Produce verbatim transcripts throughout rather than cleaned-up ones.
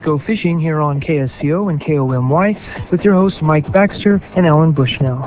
Go Fishing here on K S C O and K O M Y with your hosts Mike Baxter and Alan Bushnell.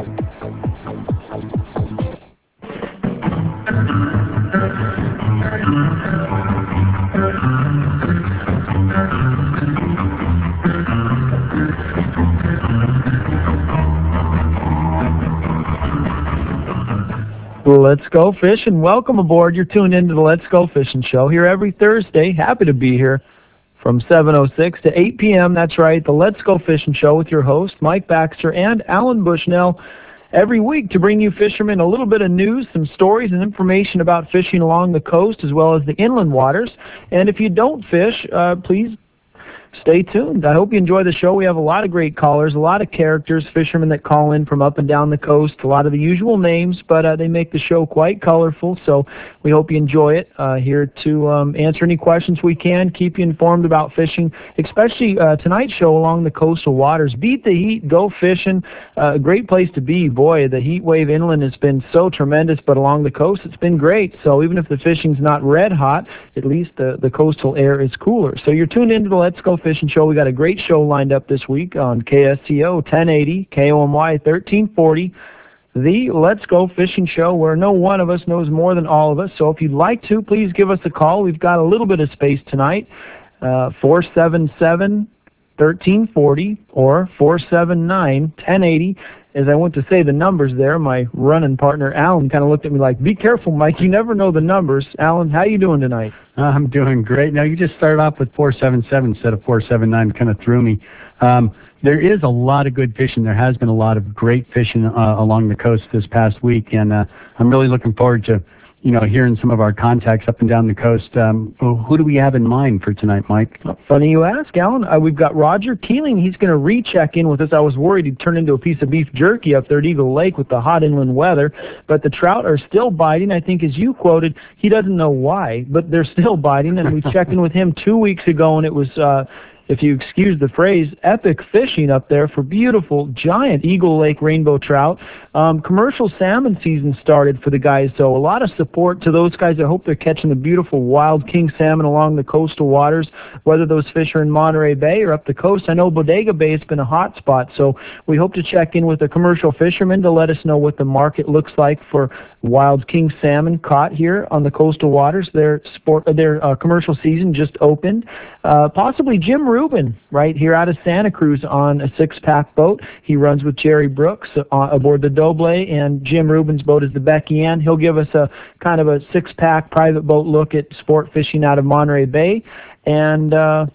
Let's go fishing. Welcome aboard. You're tuned into the Let's Go Fishing Show here every Thursday. Happy to be here from seven oh six to eight p.m. That's right, the Let's Go Fishing Show with your host, Mike Baxter and Alan Bushnell, every week to bring you fishermen a little bit of news, some stories and information about fishing along the coast as well as the inland waters. And if you don't fish, uh, please stay tuned. I hope you enjoy the show. We have a lot of great callers, a lot of characters, fishermen that call in from up and down the coast, a lot of the usual names, but uh, they make the show quite colorful, so we hope you enjoy it. Uh, here to um, answer any questions we can, keep you informed about fishing, especially uh, tonight's show along the coastal waters. Beat the heat, go fishing. Uh, a great place to be. Boy, the heat wave inland has been so tremendous, but along the coast it's been great. So even if the fishing's not red hot, at least the, the coastal air is cooler. So you're tuned into the Let's Go Fishing Show. We got a great show lined up this week on K S C O ten eighty, K O M Y thirteen forty, the Let's Go Fishing Show, where no one of us knows more than all of us. So if you'd like to, please give us a call. We've got a little bit of space tonight, uh, four seven seven, one three four zero or four seven nine, one zero eight zero. As I went to say the numbers there, my running partner, Alan, kind of looked at me like, be careful, Mike, you never know the numbers. Alan, how you doing tonight? I'm doing great. Now, you just started off with four seven seven instead of four seven nine, kind of threw me. Um, there is a lot of good fishing. There has been a lot of great fishing uh, along the coast this past week, and uh, I'm really looking forward to, you know, hearing some of our contacts up and down the coast. Um, who do we have in mind for tonight, Mike? Funny you ask, Alan. Uh, we've got Roger Keeling. He's going to recheck in with us. I was worried he'd turn into a piece of beef jerky up there at Eagle Lake with the hot inland weather, but the trout are still biting. I think, as you quoted, he doesn't know why, but they're still biting, and we checked in with him two weeks ago, and it was... Uh, if you excuse the phrase, epic fishing up there for beautiful, giant Eagle Lake rainbow trout. Um, commercial salmon season started for the guys, so a lot of support to those guys. I hope they're catching the beautiful wild king salmon along the coastal waters, whether those fish are in Monterey Bay or up the coast. I know Bodega Bay has been a hot spot, so we hope to check in with a commercial fisherman to let us know what the market looks like for wild king salmon caught here on the coastal waters. Their sport, their uh, commercial season just opened. Uh, possibly Jim Rubin, right here out of Santa Cruz on a six-pack boat. He runs with Jerry Brooks uh, aboard the Doble, and Jim Rubin's boat is the Becky Ann. He'll give us a kind of a six-pack private boat look at sport fishing out of Monterey Bay. And uh,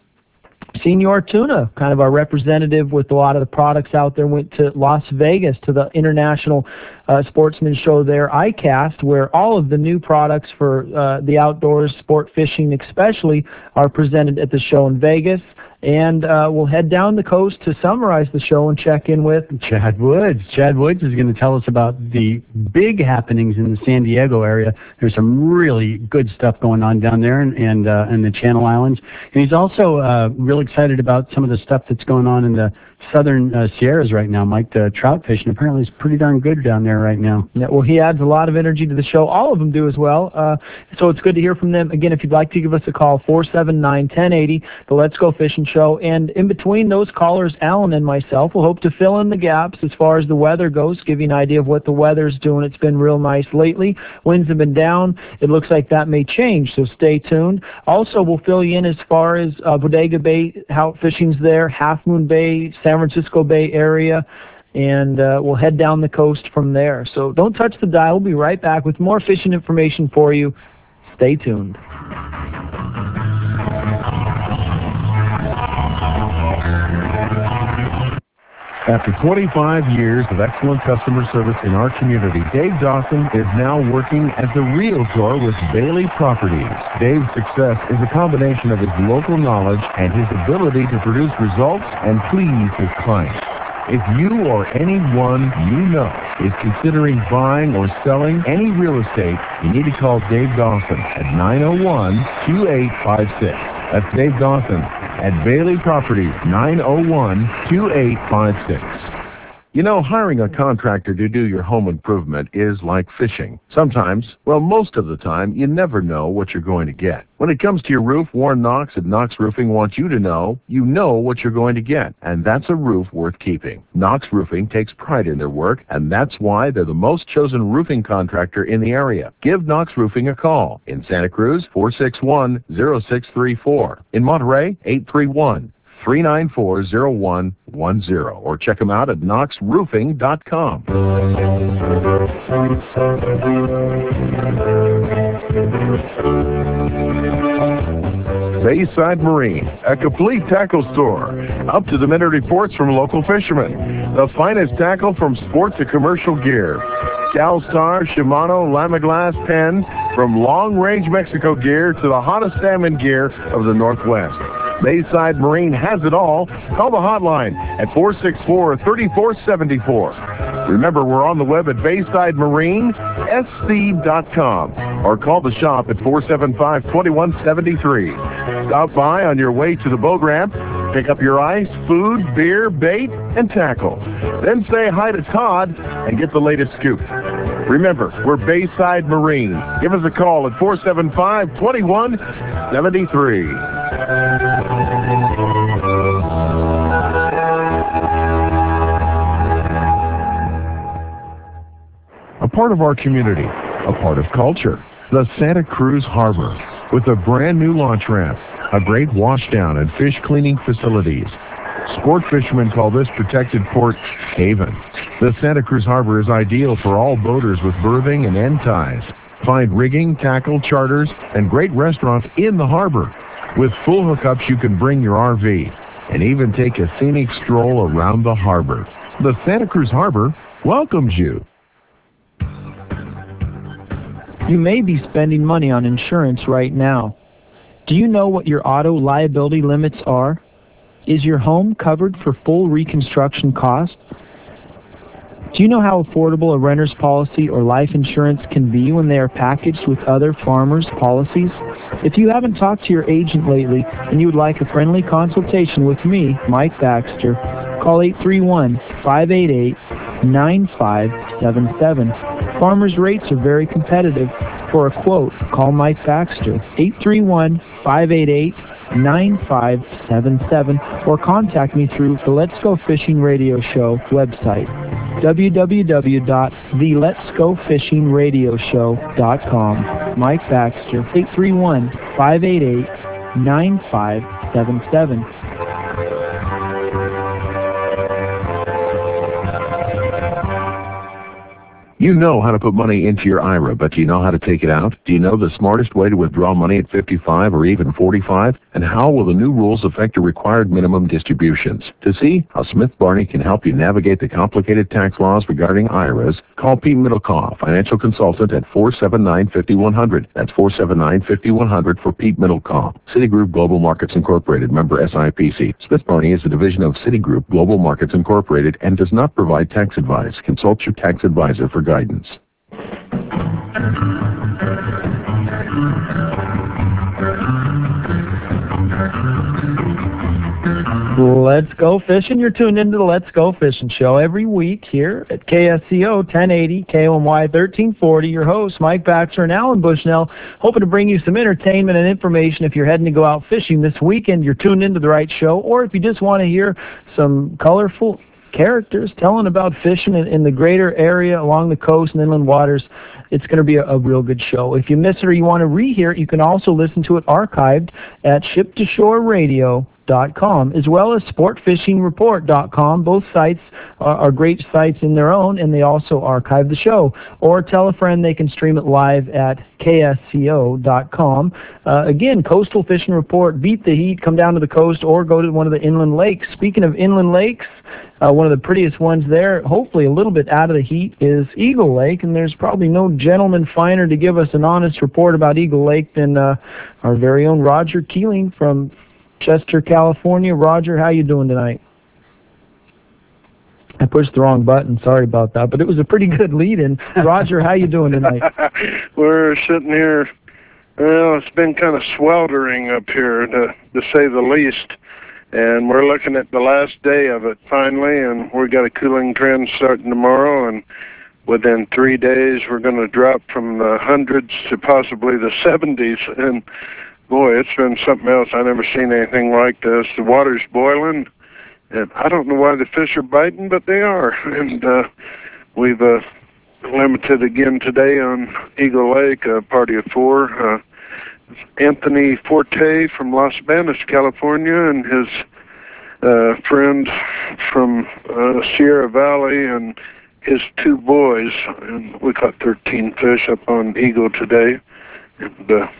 Senor Tuna, kind of our representative with a lot of the products out there, went to Las Vegas to the International uh, Sportsman Show there, I CAST, where all of the new products for uh, the outdoors, sport fishing especially, are presented at the show in Vegas. And uh, we'll head down the coast to summarize the show and check in with Chad Woods. Chad Woods is going to tell us about the big happenings in the San Diego area. There's some really good stuff going on down there and and, uh, and the Channel Islands. And he's also uh, real excited about some of the stuff that's going on in the southern uh, Sierras right now, Mike. The trout fishing apparently is pretty darn good down there right now. Yeah, well, he adds a lot of energy to the show. All of them do as well. Uh, so it's good to hear from them. Again, if you'd like to give us a call, four seven nine, one oh eight oh, the Let's Go Fishing Show. And in between those callers, Alan and myself will hope to fill in the gaps as far as the weather goes, give you an idea of what the weather's doing. It's been real nice lately. Winds have been down. It looks like that may change, so stay tuned. Also, we'll fill you in as far as uh, Bodega Bay, how fishing's there, Half Moon Bay, San Francisco Bay area, and uh, we'll head down the coast from there. So don't touch the dial. We'll be right back with more fishing information for you. Stay tuned. After twenty-five years of excellent customer service in our community, Dave Dawson is now working as a realtor with Bailey Properties. Dave's success is a combination of his local knowledge and his ability to produce results and please his clients. If you or anyone you know is considering buying or selling any real estate, you need to call Dave Dawson at nine oh one, two eight five six. That's Dave Dawson at Bailey Properties, nine oh one, two eight five six. You know, hiring a contractor to do your home improvement is like fishing. Sometimes, well, most of the time, you never know what you're going to get. When it comes to your roof, Warren Knox at Knox Roofing wants you to know you know what you're going to get, and that's a roof worth keeping. Knox Roofing takes pride in their work, and that's why they're the most chosen roofing contractor in the area. Give Knox Roofing a call. In Santa Cruz, four six one, zero six three four. In Monterey, eight three one, three nine four, zero one one zero, or check them out at knox roofing dot com. Bayside Marine, a complete tackle store. Up-to-the-minute reports from local fishermen. The finest tackle from sport to commercial gear. Calstar, Shimano, Lamiglas, Penn, from long-range Mexico gear to the hottest salmon gear of the Northwest. Bayside Marine has it all. Call the hotline at four six four, three four seven four. Remember, we're on the web at bayside marine s c dot com or call the shop at four seven five, two one seven three. Stop by on your way to the boat ramp, pick up your ice, food, beer, bait, and tackle. Then say hi to Todd and get the latest scoop. Remember, we're Bayside Marine. Give us a call at four seven five, two one seven three. A part of our community, a part of culture, the Santa Cruz Harbor, with a brand new launch ramp, a great washdown and fish cleaning facilities. Sport fishermen call this protected port haven. The Santa Cruz Harbor is ideal for all boaters with berthing and end ties. Find rigging, tackle, charters, and great restaurants in the harbor. With full hookups, you can bring your R V and even take a scenic stroll around the harbor. The Santa Cruz Harbor welcomes you. You may be spending money on insurance right now. Do you know what your auto liability limits are? Is your home covered for full reconstruction costs? Do you know how affordable a renter's policy or life insurance can be when they are packaged with other farmers' policies? If you haven't talked to your agent lately and you would like a friendly consultation with me, Mike Baxter, call eight three one, five eight eight, nine five seven seven. Farmers' rates are very competitive. For a quote, call Mike Baxter, eight three one, five eight eight, nine five seven seven, or contact me through the Let's Go Fishing Radio Show website, w w w dot the lets go fishing radio show dot com. Mike Baxter, eight three one, five eight eight, nine five seven seven. You know how to put money into your I R A, but do you know how to take it out? Do you know the smartest way to withdraw money at fifty-five or even forty-five? And how will the new rules affect your required minimum distributions? To see how Smith Barney can help you navigate the complicated tax laws regarding I R As, call Pete Middlecaw, financial consultant at four seven nine, five one zero zero. That's four seven nine, five one zero zero for Pete Middlecaw. Citigroup Global Markets Incorporated, member S I P C. Smith Barney is a division of Citigroup Global Markets Incorporated and does not provide tax advice. Consult your tax advisor for guidance. Let's go fishing. You're tuned into the Let's Go Fishing Show every week here at K S C O ten eighty, K O M Y thirteen forty. Your hosts, Mike Baxter and Alan Bushnell, hoping to bring you some entertainment and information if you're heading to go out fishing this weekend. You're tuned into the right show, or if you just want to hear some colorful characters telling about fishing in, in the greater area along the coast and inland waters, it's going to be a, a real good show. If you miss it or you want to rehear it, you can also listen to it archived at ship to shore radio dot com as well as sport fishing report dot com. Both sites are, are great sites in their own, and they also archive the show. Or tell a friend they can stream it live at K S C O dot com. Uh, again, Coastal Fishing Report, beat the heat, come down to the coast, or go to one of the inland lakes. Speaking of inland lakes, Uh, one of the prettiest ones there, hopefully a little bit out of the heat, is Eagle Lake, and there's probably no gentleman finer to give us an honest report about Eagle Lake than uh, our very own Roger Keeling from Chester, California. Roger, how you doing tonight? I pushed the wrong button. Sorry about that, but it was a pretty good lead-in. Roger, how you doing tonight? We're sitting here. Well, it's been kind of sweltering up here, to, to say the least. and we're looking at the last day of it finally, and we got a cooling trend starting tomorrow, and within three days we're going to drop from the hundreds to possibly the seventies, and boy, it's been something else. I've never seen anything like this. The water's boiling, and I don't know why the fish are biting, but they are, and uh, we've uh, limited again today on Eagle Lake, a party of four. Uh, Anthony Forte from Los Banos, California, and his uh, friend from uh, Sierra Valley, and his two boys. And we caught thirteen fish up on Eagle today. And uh,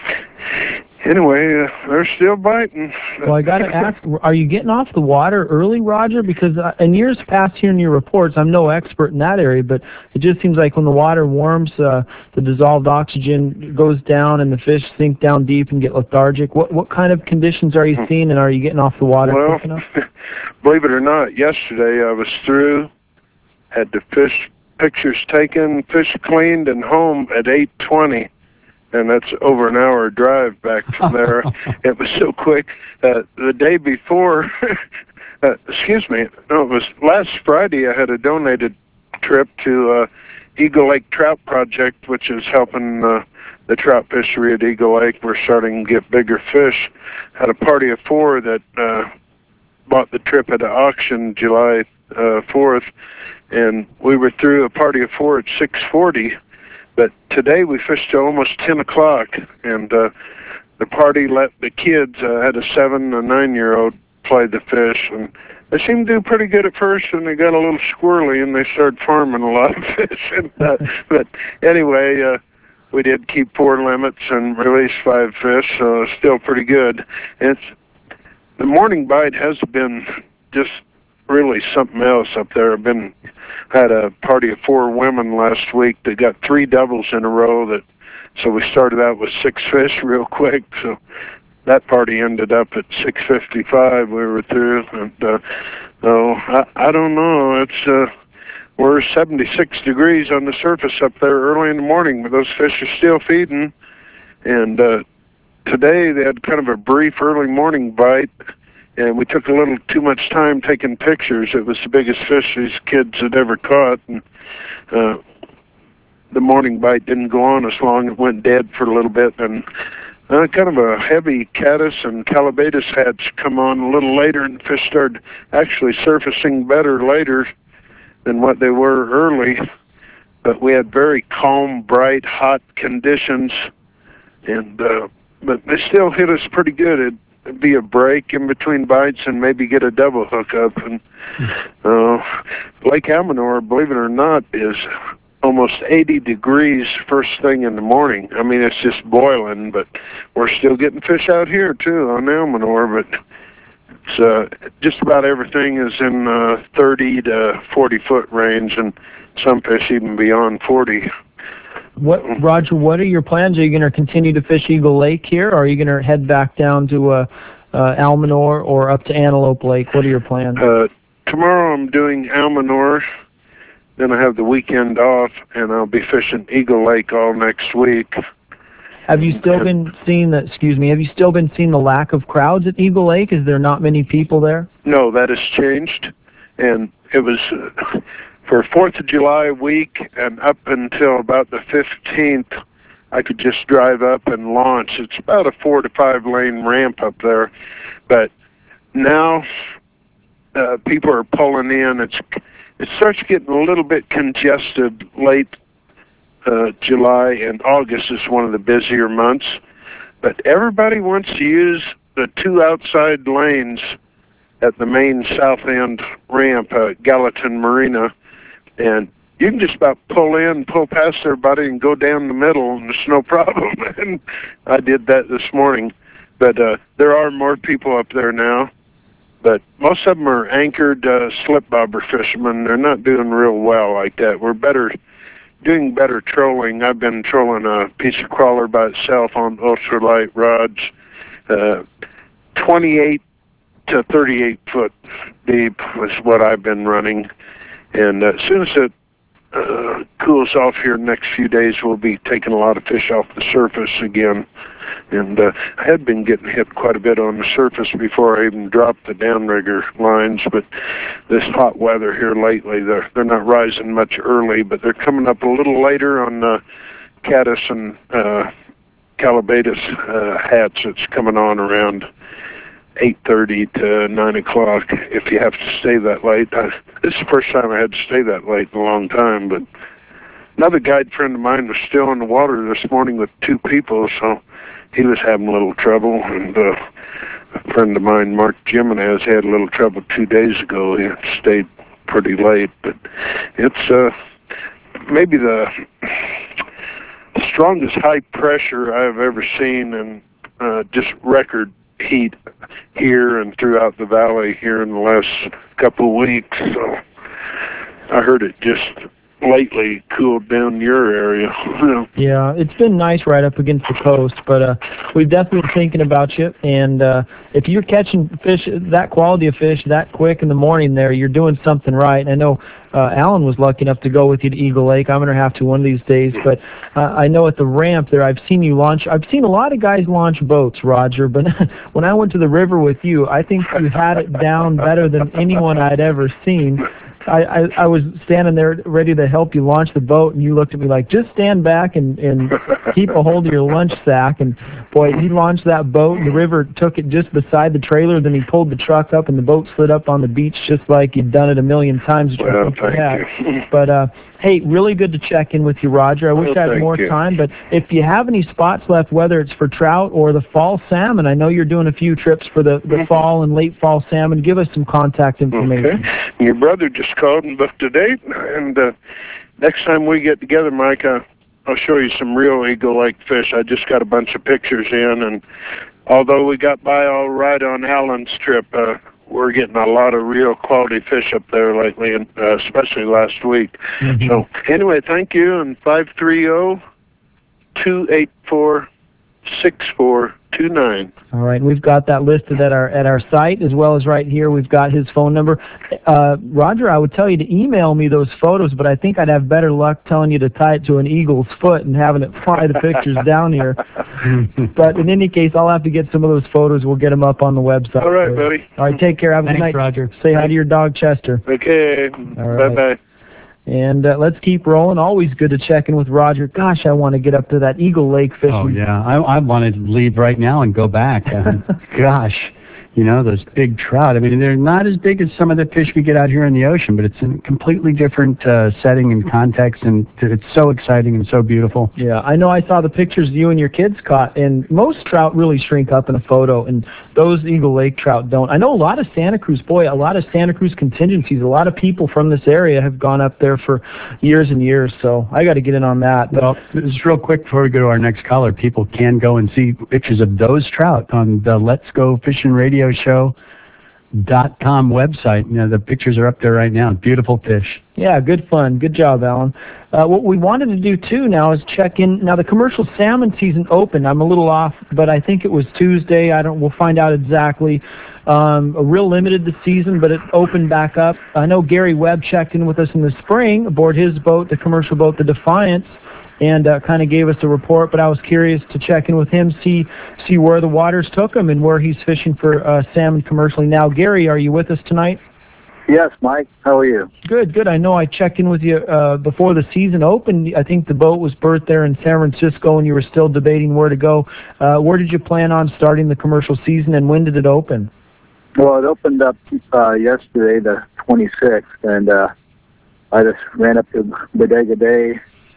anyway, uh, they're still biting. Well, I got to ask, are you getting off the water early, Roger? Because uh, in years past here in your reports, I'm no expert in that area, but it just seems like when the water warms, uh, the dissolved oxygen goes down and the fish sink down deep and get lethargic. What what kind of conditions are you seeing, and are you getting off the water well, quick enough? Believe it or not, yesterday I was through, had the fish pictures taken, fish cleaned, and home at eight twenty. And that's over an hour drive back from there. It was so quick. Uh, the day before, uh, excuse me, no, it was last Friday, I had a donated trip to uh, Eagle Lake Trout Project, which is helping uh, the trout fishery at Eagle Lake. We're starting to get bigger fish. Had a party of four that uh, bought the trip at an auction July uh, fourth, and we were through a party of four at six forty. But today we fished till almost ten o'clock, and uh, the party let the kids, uh, had a seven, a nine-year-old, play the fish, and they seemed to do pretty good at first, and they got a little squirrely, and they started farming a lot of fish. And, uh, but anyway, uh, we did keep four limits and release five fish, so it's still pretty good. It's the morning bite has been just really something else up there. I've been had a party of four women last week that got three doubles in a row. That so we started out with six fish real quick. So that party ended up at six fifty-five. We were through, and uh, so I, I don't know. It's uh, we're seventy-six degrees on the surface up there early in the morning, but those fish are still feeding. And uh, today they had kind of a brief early morning bite. And we took a little too much time taking pictures. It was the biggest fish these kids had ever caught. And uh, the morning bite didn't go on as long. It went dead for a little bit. And uh, kind of a heavy caddis and calabatus hatch come on a little later, and the fish started actually surfacing better later than what they were early. But we had very calm, bright, hot conditions. And uh, but they still hit us pretty good. It, be a break in between bites and maybe get a double hookup. And uh, Lake Almanor, believe it or not, is almost eighty degrees first thing in the morning. I mean, it's just boiling, but we're still getting fish out here too on Almanor. But it's uh, just about everything is in uh, thirty to forty foot range, and some fish even beyond forty. What, Roger, what are your plans? Are you going to continue to fish Eagle Lake here, or are you going to head back down to uh, uh, Almanor or up to Antelope Lake? What are your plans? Uh, tomorrow I'm doing Almanor, then I have the weekend off, and I'll be fishing Eagle Lake all next week. Have you still been seeing the, excuse me, have you still been seeing the lack of crowds at Eagle Lake? Is there not many people there? No, that has changed, and it was... Uh, For fourth of July week and up until about the fifteenth, I could just drive up and launch. It's about a four to five lane ramp up there. But now uh, people are pulling in. It's It starts getting a little bit congested late uh, July, and August is one of the busier months. But everybody wants to use the two outside lanes at the main south end ramp, uh, Gallatin Marina. And you can just about pull in, pull past everybody, and go down the middle, and there's no problem. And I did that this morning. But uh, there are more people up there now. But most of them are anchored uh, slip bobber fishermen. They're not doing real well like that. We're better, doing better trolling. I've been trolling a piece of crawler by itself on ultralight rods, uh, twenty-eight to thirty-eight foot deep was what I've been running. And uh, as soon as it uh, cools off here in the next few days, we'll be taking a lot of fish off the surface again. And uh, I had been getting hit quite a bit on the surface before I even dropped the downrigger lines, but this hot weather here lately, they're, they're not rising much early, but they're coming up a little later on the caddis and uh, calabatus uh, hats. It's coming on around eight thirty to nine o'clock if you have to stay that late. Uh, this is the first time I had to stay that late in a long time, but another guide friend of mine was still in the water this morning with two people, so he was having a little trouble, and uh, a friend of mine, Mark Jimenez, had a little trouble two days ago. He stayed pretty late, but it's uh, maybe the strongest high pressure I've ever seen, and uh, just record heat here and throughout the valley here in the last couple of weeks. So I heard it just lately cooled down your area. Yeah, it's been nice right up against the coast, but uh, we've definitely been thinking about you. And uh, if you're catching fish, that quality of fish, that quick in the morning there, you're doing something right. I know uh, Alan was lucky enough to go with you to Eagle Lake. I'm going to have to one of these days. But uh, I know at the ramp there, I've seen you launch. I've seen a lot of guys launch boats, Roger, but when I went to the river with you, I think you had it down better than anyone I'd ever seen. I, I, I was standing there ready to help you launch the boat, and you looked at me like, just stand back and, and keep a hold of your lunch sack. And, boy, he launched that boat, and the river took it just beside the trailer. Then he pulled the truck up, and the boat slid up on the beach just like you'd done it a million times. Well, thank you. But, uh, hey, really good to check in with you, Roger. I wish well, I had more you. time, but if you have any spots left, whether it's for trout or the fall salmon, I know you're doing a few trips for the, the fall and late fall salmon. Give us some contact information. Okay. Your brother just called and booked a date, and uh, next time we get together, Mike, uh, I'll show you some real Eagle Lake fish. I just got a bunch of pictures in, and although we got by all right on Alan's trip, uh, we're getting a lot of real quality fish up there lately, and uh, especially last week. Mm-hmm. So anyway, thank you, and five three zero, two eight four, six four two nine. All right, we've got that listed at our at our site, as well as right here we've got his phone number. Uh, Roger, I would tell you to email me those photos, but I think I'd have better luck telling you to tie it to an eagle's foot and having it fly the pictures down here. But in any case, I'll have to get some of those photos. We'll get them up on the website. All right, buddy. All right, take care. Have a Thanks, good night. Roger. Say hi to your dog, Chester. Okay. Right. Bye-bye. And uh, let's keep rolling. Always good to check in with Roger. Gosh, I want to get up to that Eagle Lake fishing. Oh, yeah. I, I want to leave right now and go back. Uh, gosh, you know, those big trout. I mean, they're not as big as some of the fish we get out here in the ocean, but it's a completely different uh, setting and context, and it's so exciting and so beautiful. Yeah, I know I saw the pictures you and your kids caught, and most trout really shrink up in a photo, and those Eagle Lake trout don't. I know a lot of Santa Cruz, boy, a lot of Santa Cruz contingencies, a lot of people from this area have gone up there for years and years, so I got to get in on that. Well, just real quick before we go to our next caller, people can go and see pictures of those trout on the Let's Go Fishing Radio Show dot com website. You know, the pictures are up there right now. Beautiful fish. Yeah, good fun. Good job, Alan. Uh, what we wanted to do, too, now is check in. Now, the commercial salmon season opened. I'm a little off, but I think it was Tuesday. I don't. We'll find out exactly. Um, a real limited this season, but it opened back up. I know Gary Webb checked in with us in the spring aboard his boat, the commercial boat, the Defiance, and uh, kind of gave us a report, but I was curious to check in with him, see see where the waters took him and where he's fishing for uh, salmon commercially now. Gary, are you with us tonight? Yes, Mike. How are you? Good, good. I know I checked in with you uh, before the season opened. I think the boat was berthed there in San Francisco, and you were still debating where to go. Uh, where did you plan on starting the commercial season, and when did it open? Well, it opened up uh, yesterday, the twenty-sixth, and uh, I just ran up to Bodega Bay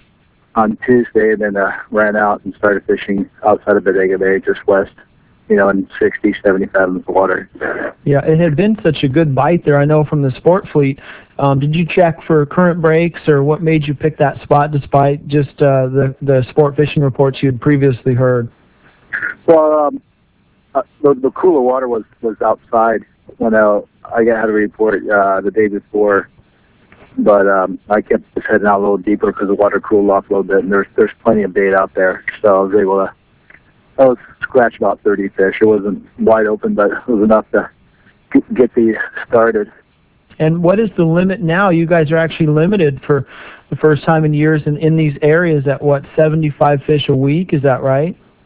on Tuesday, then uh, ran out and started fishing outside of Bodega Bay, just west, you know, in sixty, seventy fathoms of water. Yeah, it had been such a good bite there, I know, from the Sport Fleet. Um, did you check for current breaks, or what made you pick that spot despite just uh, the, the sport fishing reports you had previously heard? Well, um, uh, the, the cooler water was, was outside when uh, I had a report uh, the day before, but um, I kept just heading out a little deeper because the water cooled off a little bit, and there's there's plenty of bait out there, so I was able to I was scratch about thirty fish. It wasn't wide open, but it was enough to get these started. And what is the limit now? You guys are actually limited for the first time in years in, in these areas at, what, seventy-five fish a week? Is that right?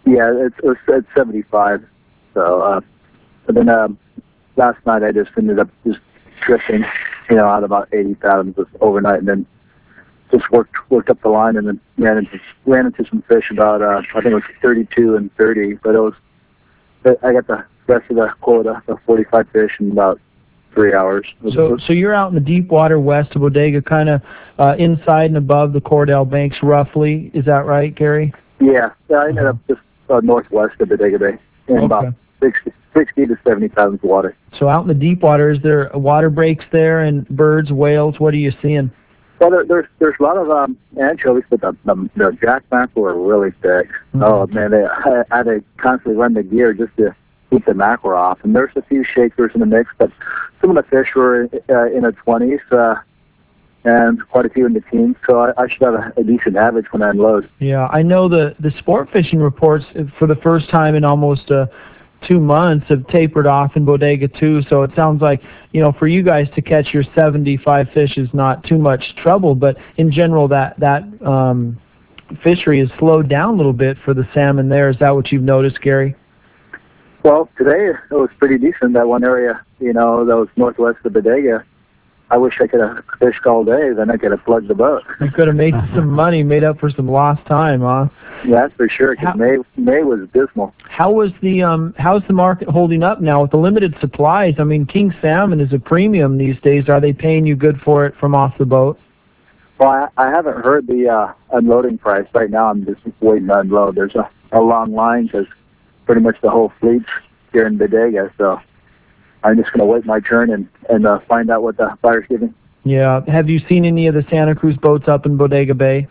Yeah, it's, it's at seventy-five. So, uh, but then um, last night I just ended up just drifting, you know, out about eighty fathoms overnight, and then just worked worked up the line, and then ran into ran into some fish about uh, I think it was thirty-two and thirty. But it was I got the rest of the quota, the forty-five fish in about three hours. So, so you're out in the deep water west of Bodega, kind of uh, inside and above the Cordell Banks, roughly. Is that right, Gary? Yeah, yeah. I ended up just uh, northwest of Bodega Bay, in Okay. about sixty, sixty to seventy fathoms of water. So out in the deep water, is there water breaks there and birds, whales? What are you seeing? Well, there, there's there's a lot of um, anchovies, but the, the, the jack mackerel are really thick. Mm-hmm. Oh man, they, I, I had to constantly run the gear just to keep the mackerel off. And there's a few shakers in the mix, but some of the fish were uh, in the twenties, uh, and quite a few in the teens. So I, I should have a, a decent average when I unload. Yeah, I know the the sport fishing reports for the first time in almost uh, two months have tapered off in Bodega too. So it sounds like, you know, for you guys to catch your seventy-five fish is not too much trouble. But in general, that that um, fishery has slowed down a little bit for the salmon there. Is that what you've noticed, Gary? Well, today it was pretty decent. That one area, you know, that was northwest of Bodega. I wish I could have fished all day. Then I could have plugged the boat. You could have made some money, made up for some lost time, huh? Yeah, that's for sure. Because May May was dismal. How was the um? How's the market holding up now with the limited supplies? I mean, king salmon is a premium these days. Are they paying you good for it from off the boat? Well, I, I haven't heard the uh, unloading price right now. I'm just waiting to unload. There's a, a long line because pretty much the whole fleet's here in Bodega, so I'm just going to wait my turn and, and uh, find out what the buyer's giving. Yeah. Have you seen any of the Santa Cruz boats up in Bodega Bay?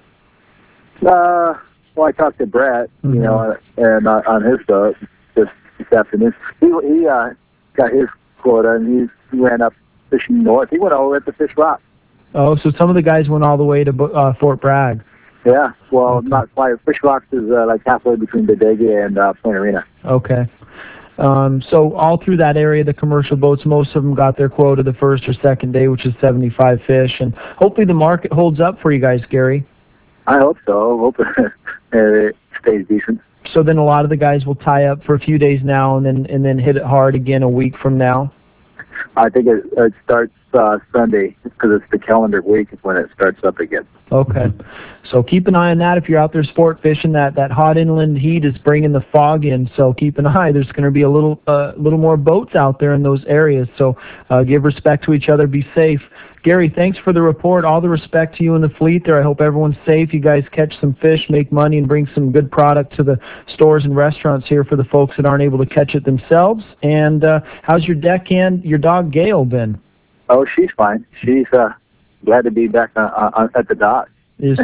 Uh, well, I talked to Brett, Mm-hmm. you know, and uh, on his boat this, this afternoon. He, he uh, got his quota, and he ran up fishing north. He went all the way up to Fish Rock. Oh, so some of the guys went all the way to Bo- uh, Fort Bragg. Yeah, well, Okay. not quite. Fish Rocks is uh, like halfway between Bodega and uh, Point Arena. Okay. Um, so all through that area, the commercial boats, most of them got their quota the first or second day, which is seventy-five fish. And hopefully the market holds up for you guys, Gary. I hope so. I hope it stays decent. So then a lot of the guys will tie up for a few days now and then and then hit it hard again a week from now. I think it, it starts uh, Sunday because it's the calendar week is when it starts up again. Okay. So keep an eye on that. If you're out there sport fishing, that, that hot inland heat is bringing the fog in. So keep an eye. There's going to be a little uh, little more boats out there in those areas. So uh, give respect to each other. Be safe. Gary, thanks for the report. All the respect to you and the fleet there. I hope everyone's safe. You guys catch some fish, make money, and bring some good product to the stores and restaurants here for the folks that aren't able to catch it themselves. And uh, how's your deckhand, your dog Gail been? Oh, she's fine. She's uh, glad to be back uh, uh, at the dock. Is,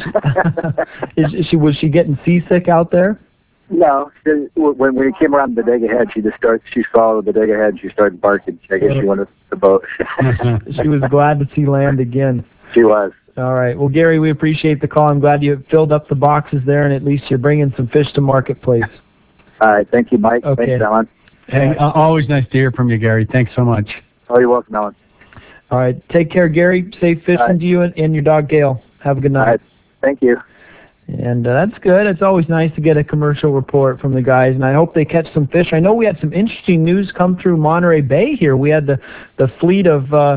is, is she was she getting seasick out there? No, she, when when we came around the Bodega Head, she just started. She saw the Bodega Head. She started barking. I guess she wanted the boat. She was glad to see land again. She was. All right. Well, Gary, we appreciate the call. I'm glad you filled up the boxes there, and at least you're bringing some fish to marketplace. All right. Thank you, Mike. Okay. Thanks, Alan. Hey, uh, always nice to hear from you, Gary. Thanks so much. Oh, you're welcome, Alan. All right. Take care, Gary. Safe fishing All right. to you and, and your dog, Gail. Have a good All night. right. Thank you. And uh, that's good. It's always nice to get a commercial report from the guys, and I hope they catch some fish. I know we had some interesting news come through Monterey Bay here. We had the, the fleet of uh,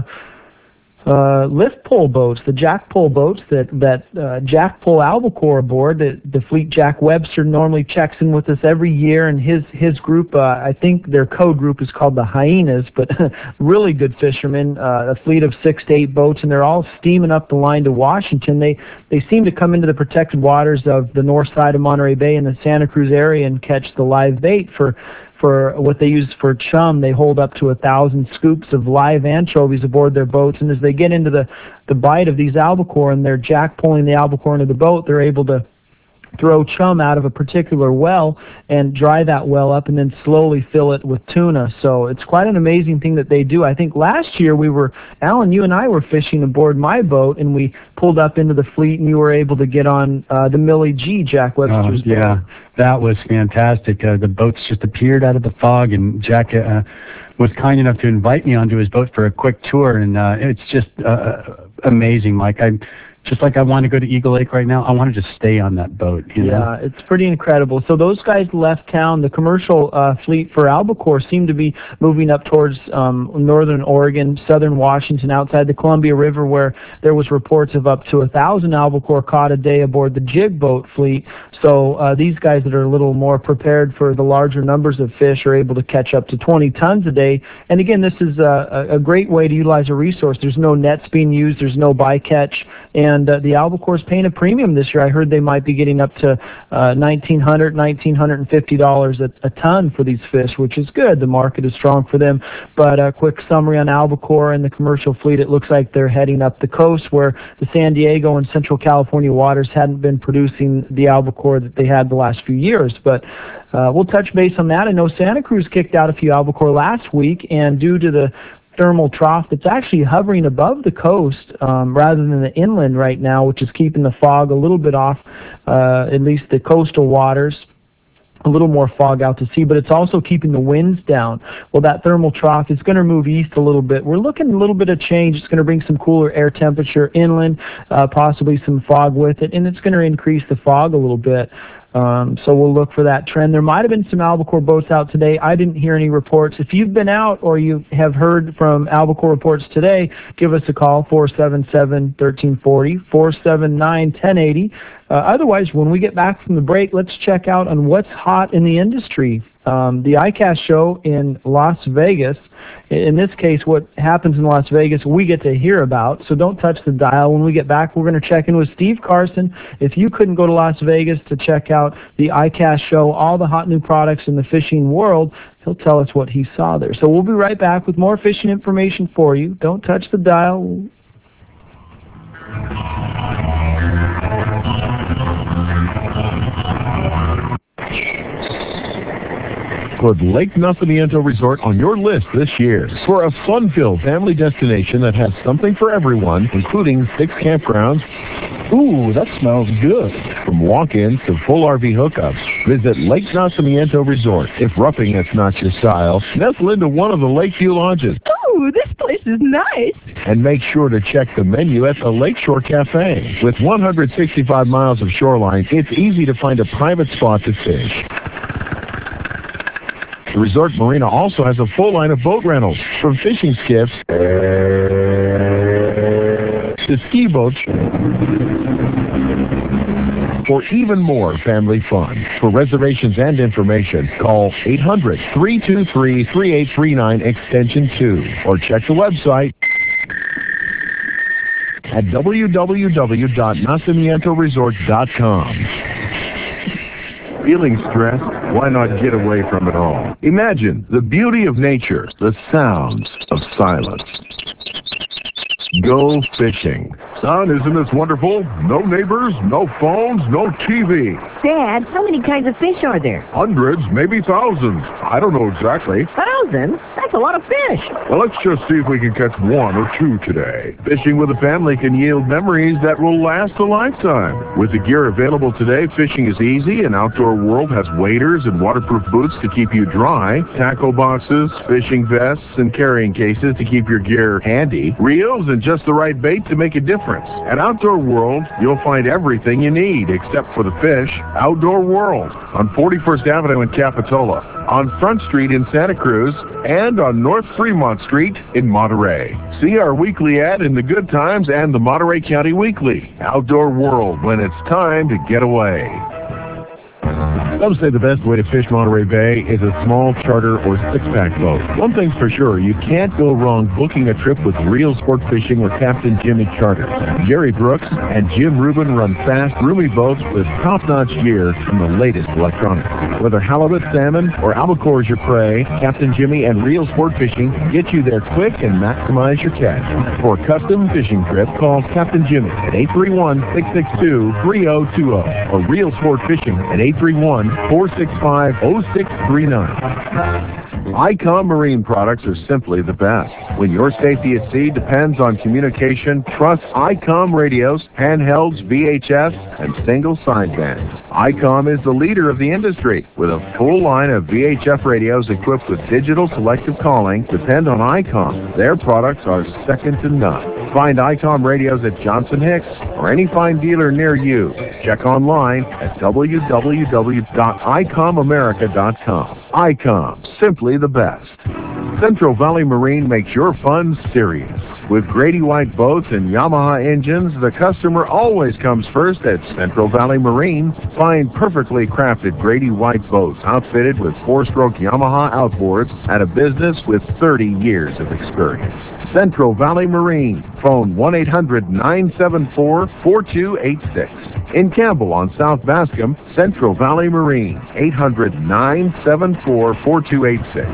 uh, lift pole boats, the jack pole boats that, that uh, Jack Pole Albacore aboard. The, the fleet Jack Webster normally checks in with us every year, and his, his group, uh, I think their code group is called the Hyenas, but really good fishermen, uh, a fleet of six to eight boats, and they're all steaming up the line to Washington. They they seem to come into the protected waters of the north side of Monterey Bay in the Santa Cruz area and catch the live bait for for what they use for chum. They hold up to a thousand scoops of live anchovies aboard their boats, and as they get into the, the bite of these albacore and they're jack pulling the albacore into the boat, they're able to throw chum out of a particular well and dry that well up and then slowly fill it with tuna. So it's quite an amazing thing that they do. I think last year we were, Alan, you and I were fishing aboard my boat, and we pulled up into the fleet, and you were able to get on uh, the Millie G, Jack Webster's Oh, yeah, boat. that was fantastic. Uh, the boats just appeared out of the fog, and Jack uh, was kind enough to invite me onto his boat for a quick tour, and uh, it's just uh, amazing, Mike. I just like I want to go to Eagle Lake right now, I want to just stay on that boat. You know? Yeah, it's pretty incredible. So those guys left town. The commercial uh, fleet for Albacore seemed to be moving up towards um, northern Oregon, southern Washington, outside the Columbia River, where there was reports of up to a thousand Albacore caught a day aboard the jig boat fleet. So uh, these guys that are a little more prepared for the larger numbers of fish are able to catch up to twenty tons a day. And again, this is a, a great way to utilize a resource. There's no nets being used. There's no bycatch. And uh, the Albacore's paying a premium this year. I heard they might be getting up to uh, nineteen hundred dollars, nineteen fifty dollars a, a ton for these fish, which is good. The market is strong for them. But a quick summary on Albacore and the commercial fleet, it looks like they're heading up the coast where the San Diego and Central California waters hadn't been producing the Albacore that they had the last few years. But uh, we'll touch base on that. I know Santa Cruz kicked out a few Albacore last week, and due to the thermal trough that's actually hovering above the coast um, rather than the inland right now, which is keeping the fog a little bit off, uh, at least the coastal waters. A little more fog out to sea, but it's also keeping the winds down. Well, that thermal trough is going to move east a little bit. We're looking a little bit of change. It's going to bring some cooler air temperature inland, uh, possibly some fog with it, and it's going to increase the fog a little bit. Um, so we'll look for that trend. There might have been some Albacore boats out today. I didn't hear any reports. If you've been out or you have heard from Albacore reports today, give us a call, four seven seven, one three four zero, four seven nine, one zero eight zero. Uh, otherwise, when we get back from the break, let's check out on what's hot in the industry. Um, the I CAST show in Las Vegas. In this case, what happens in Las Vegas, we get to hear about, so don't touch the dial. When we get back, we're going to check in with Steve Carson. If you couldn't go to Las Vegas to check out the I CAST show, all the hot new products in the fishing world, he'll tell us what he saw there. So we'll be right back with more fishing information for you. Don't touch the dial. Put Lake Nacimiento Resort on your list this year for a fun-filled family destination that has something for everyone, including six campgrounds. Ooh, that smells good. From walk-ins to full R V hookups, visit Lake Nacimiento Resort. If roughing it's not your style, nestle into one of the Lakeview lodges. Ooh, this place is nice. And make sure to check the menu at the Lakeshore Cafe. With one hundred sixty-five miles of shoreline, it's easy to find a private spot to fish. The resort marina also has a full line of boat rentals, from fishing skiffs to ski boats, for even more family fun. For reservations and information, call eight hundred, three two three, three eight three nine extension two or check the website at w w w dot nacimiento resort dot com. Feeling stressed? Why not get away from it all? Imagine the beauty of nature, the sounds of silence. Go fishing. Son, isn't this wonderful? No neighbors, no phones, no T V. Dad, how many kinds of fish are there? Hundreds, maybe thousands. I don't know exactly. Thousands? That's a lot of fish. Well, let's just see if we can catch one or two today. Fishing with a family can yield memories that will last a lifetime. With the gear available today, fishing is easy, and Outdoor World has waders and waterproof boots to keep you dry, tackle boxes, fishing vests, and carrying cases to keep your gear handy, reels, and just the right bait to make a difference. At Outdoor World, you'll find everything you need except for the fish. Outdoor World on forty-first Avenue in Capitola, on Front Street in Santa Cruz, and on North Fremont Street in Monterey. See our weekly ad in the Good Times and the Monterey County Weekly. Outdoor World, when it's time to get away. Some say the best way to fish Monterey Bay is a small charter or six-pack boat. One thing's for sure, you can't go wrong booking a trip with Real Sport Fishing or Captain Jimmy Charters. Jerry Brooks and Jim Rubin run fast, roomy boats with top-notch gear and the latest electronics. Whether halibut, salmon, or albacore is your prey, Captain Jimmy and Real Sport Fishing get you there quick and maximize your catch. For a custom fishing trip, call Captain Jimmy at eight three one, six six two, three zero two zero or Real Sport Fishing at eight three one, four six five, zero six three nine. ICOM Marine products are simply the best. When your safety at sea depends on communication, trust ICOM radios, handhelds, V H S, and single sidebands. ICOM is the leader of the industry with a full line of V H F radios equipped with digital selective calling. Depend on ICOM. Their products are second to none. Find ICOM radios at Johnson Hicks or any fine dealer near you. Check online at w w w dot i com america dot com. ICOM, simply the best. Central Valley Marine makes your fun serious. With Grady White boats and Yamaha engines, the customer always comes first at Central Valley Marine. Find perfectly crafted Grady White boats outfitted with four-stroke Yamaha outboards at a business with thirty years of experience. Central Valley Marine. Phone one eight hundred nine seven four four two eight six. In Campbell on South Bascom, Central Valley Marine. eight hundred nine seven four four two eight six.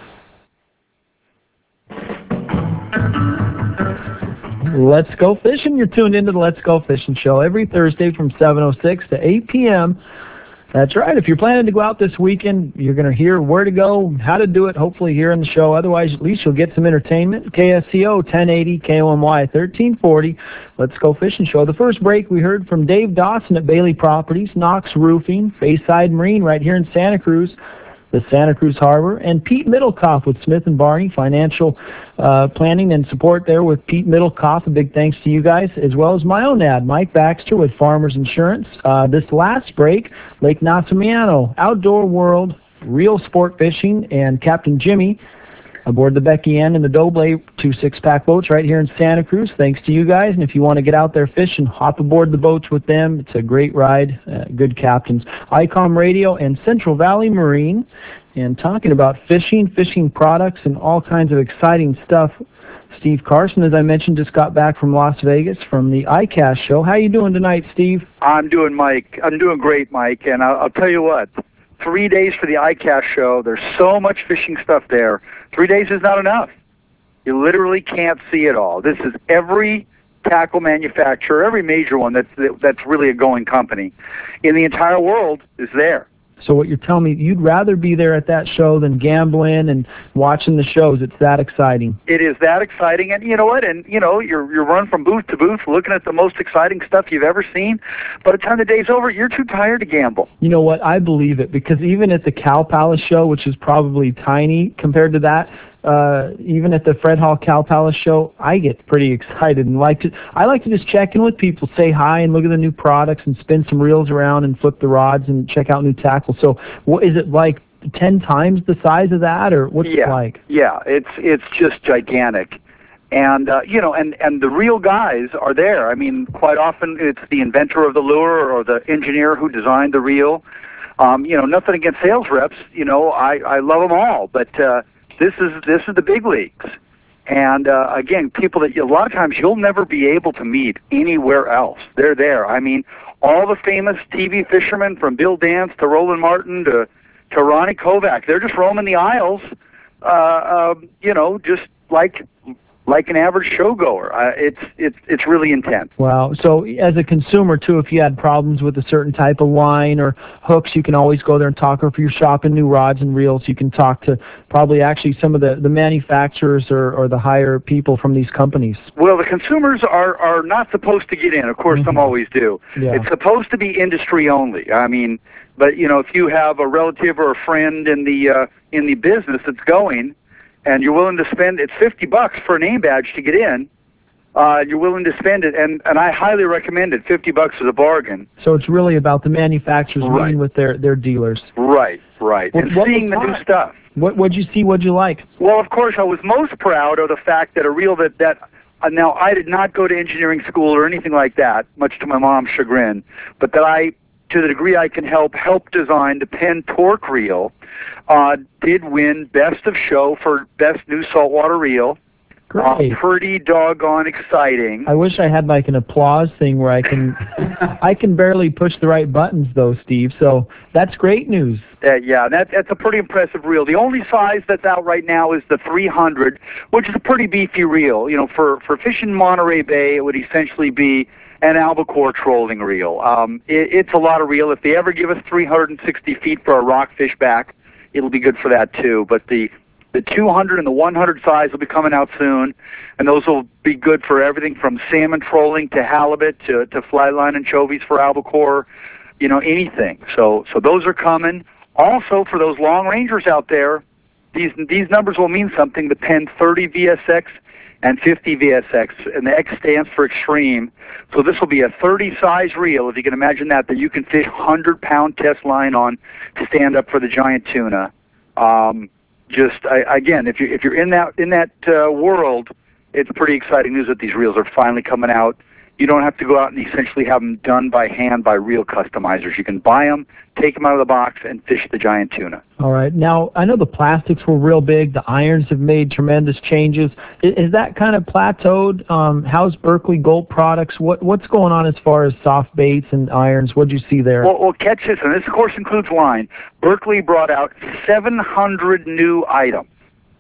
Let's Go Fishing. You're tuned into the Let's Go Fishing Show every Thursday from seven oh six to eight p.m. That's right. If you're planning to go out this weekend, you're going to hear where to go, how to do it, hopefully here in the show. Otherwise, at least you'll get some entertainment. K S C O ten eighty, K O M Y thirteen forty. Let's Go Fishing Show. The first break we heard from Dave Dawson at Bailey Properties, Knox Roofing, Bayside Marine right here in Santa Cruz, the Santa Cruz Harbor, and Pete Middlecoff with Smith and Barney, financial uh, planning and support there with Pete Middlecoff. A big thanks to you guys, as well as my own ad, Mike Baxter with Farmers Insurance. Uh, this last break, Lake Nasamiano, Outdoor World, Real Sport Fishing, and Captain Jimmy aboard the Becky Ann and the Doble, two six-pack boats right here in Santa Cruz. Thanks to you guys, and if you want to get out there fishing, hop aboard the boats with them. It's a great ride, uh, good captains. ICOM Radio and Central Valley Marine, and talking about fishing, fishing products, and all kinds of exciting stuff. Steve Carson, as I mentioned, just got back from Las Vegas from the I C A S show. How you doing tonight, Steve? I'm doing, Mike. I'm doing great, Mike, and I'll, I'll tell you what. Three days for the I C A S show. There's so much fishing stuff there. Three days is not enough. You literally can't see it all. This is every tackle manufacturer, every major one that's that's really a going company in the entire world is there. So what you're telling me, you'd rather be there at that show than gambling and watching the shows. It's that exciting. It is that exciting, and you know what? And you know, you're you're running from booth to booth, looking at the most exciting stuff you've ever seen. By the time the day's over, you're too tired to gamble. You know what? I believe it, because even at the Cow Palace show, which is probably tiny compared to that, uh, even at the Fred Hall Cow Palace show, I get pretty excited and like to. I like to just check in with people, say hi, and look at the new products, and spin some reels around, and flip the rods, and check out new tackle. So, what is it like? Ten times the size of that, or what's yeah, it like? Yeah, it's it's just gigantic, and uh, you know, and and the real guys are there. I mean, quite often it's the inventor of the lure or the engineer who designed the reel. Um, you know, nothing against sales reps. You know, I I love them all, but uh, this is this is the big leagues. And uh, again, people that you, a lot of times you'll never be able to meet anywhere else. They're there. I mean, all the famous T V fishermen, from Bill Dance to Roland Martin to to Ronnie Kovac, they're just roaming the aisles, uh, uh, you know, just like like an average showgoer. Uh, it's it's it's really intense. Wow. So as a consumer too, if you had problems with a certain type of line or hooks, you can always go there and talk. Or if you're shopping new rods and reels, you can talk to probably actually some of the, the manufacturers or, or the higher people from these companies. Well, the consumers are, are not supposed to get in. Of course, mm-hmm. some always do. Yeah. It's supposed to be industry only. I mean, but you know, if you have a relative or a friend in the uh, in the business that's going, and you're willing to spend, it's fifty bucks for a name badge to get in, uh, you're willing to spend it, and, and I highly recommend it. fifty bucks is a bargain. So it's really about the manufacturers right. meeting with their, their dealers. Right, right. What, and what seeing the new stuff. What what'd you see, what'd you like? Well, of course, I was most proud of the fact that a reel that, that uh, now, I did not go to engineering school or anything like that, much to my mom's chagrin, but that I, to the degree I can help, help design the Penn Torque reel. Uh, did win Best of Show for Best New Saltwater Reel. Great. Uh, pretty doggone exciting. I wish I had like an applause thing where I can I can barely push the right buttons though, Steve. So that's great news. Uh, yeah, that, that's a pretty impressive reel. The only size that's out right now is the three hundred, which is a pretty beefy reel. You know, for, for fishing Monterey Bay, it would essentially be an albacore trolling reel. Um, it, it's a lot of reel. If they ever give us three hundred sixty feet for a rockfish back, it'll be good for that too. But the the two hundred and the one hundred size will be coming out soon, and those will be good for everything from salmon trolling to halibut to, to flyline anchovies for albacore, you know, anything. So so those are coming. Also, for those long rangers out there, these these numbers will mean something. The Penn thirty V S X and fifty V S X, and the X stands for extreme. So this will be a thirty size reel, if you can imagine that, that you can fish one hundred pound test line on to stand up for the giant tuna. Um, just I, again, if you if you're in that in that uh, world, it's pretty exciting news that these reels are finally coming out. You don't have to go out and essentially have them done by hand by reel customizers. You can buy them, take them out of the box, and fish the giant tuna. All right. Now, I know the plastics were real big. The irons have made tremendous changes. Is, is that kind of plateaued? Um, how's Berkley Gulp Products? What What's going on as far as soft baits and irons? What did you see there? Well, well, catch this, and this, of course, includes line. Berkley brought out seven hundred new items.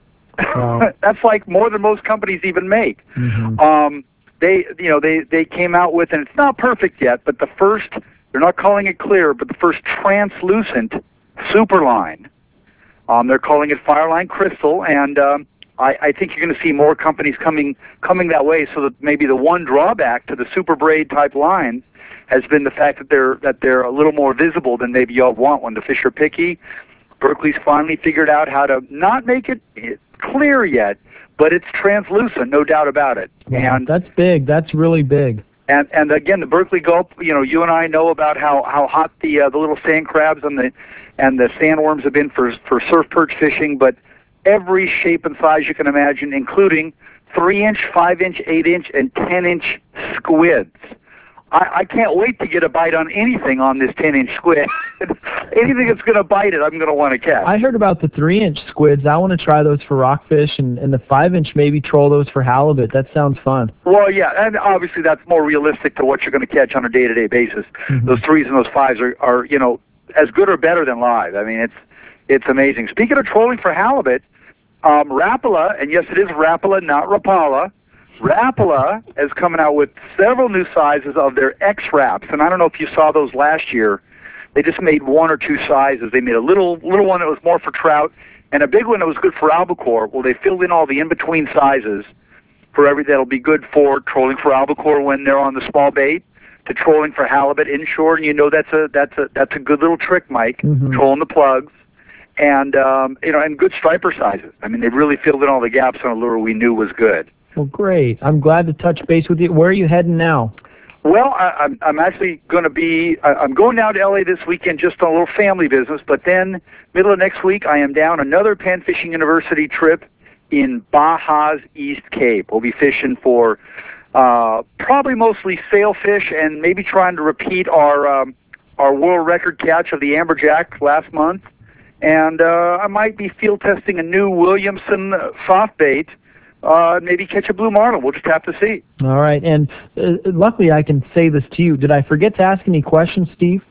Wow. That's like more than most companies even make. Mm-hmm. Um, they, you know, they, they came out with, and it's not perfect yet, but the first, they're not calling it clear, but the first translucent super line. Um, they're calling it Fireline Crystal, and um, I, I think you're going to see more companies coming coming that way. So that maybe the one drawback to the super braid type lines has been the fact that they're that they're a little more visible than maybe y'all want when the fish are picky. Berkley's finally figured out how to not make it clear yet, but it's translucent, no doubt about it. Yeah, and that's big. That's really big. And and again, the Berkley Gulp. You know, you and I know about how, how hot the uh, the little sand crabs and the and the sandworms have been for for surf perch fishing. But every shape and size you can imagine, including three inch, five inch, eight inch, and ten inch squids. I, I can't wait to get a bite on anything on this ten inch squid. Anything that's going to bite it, I'm going to want to catch. I heard about the three inch squids. I want to try those for rockfish, and, and the five inch maybe troll those for halibut. That sounds fun. Well, yeah, and obviously that's more realistic to what you're going to catch on a day-to-day basis. Mm-hmm. Those threes and those fives are, are, you know, as good or better than live. I mean, it's it's amazing. Speaking of trolling for halibut, um, Rapala, and yes, it is Rapala, not Rapala. Rapala is coming out with several new sizes of their X-Raps, and I don't know if you saw those last year. They just made one or two sizes. They made a little little one that was more for trout, and a big one that was good for albacore. Well, they filled in all the in-between sizes for every that'll be good for trolling for albacore when they're on the small bait, to trolling for halibut inshore, and you know that's a that's a that's a good little trick, Mike. Mm-hmm. Trolling the plugs, and um, you know, and good striper sizes. I mean, they really filled in all the gaps on a lure we knew was good. Well, great. I'm glad to touch base with you. Where are you heading now? Well, I, I'm I'm actually going to be. I, I'm going down to L A this weekend just on a little family business. But then, middle of next week, I am down another Penn Fishing University trip in Baja's East Cape. We'll be fishing for uh, probably mostly sailfish, and maybe trying to repeat our um, our world record catch of the amberjack last month. And uh, I might be field testing a new Williamson soft bait. Uh, maybe catch a blue marlin. We'll just have to see. All right. And uh, luckily I can say this to you. Did I forget to ask any questions, Steve?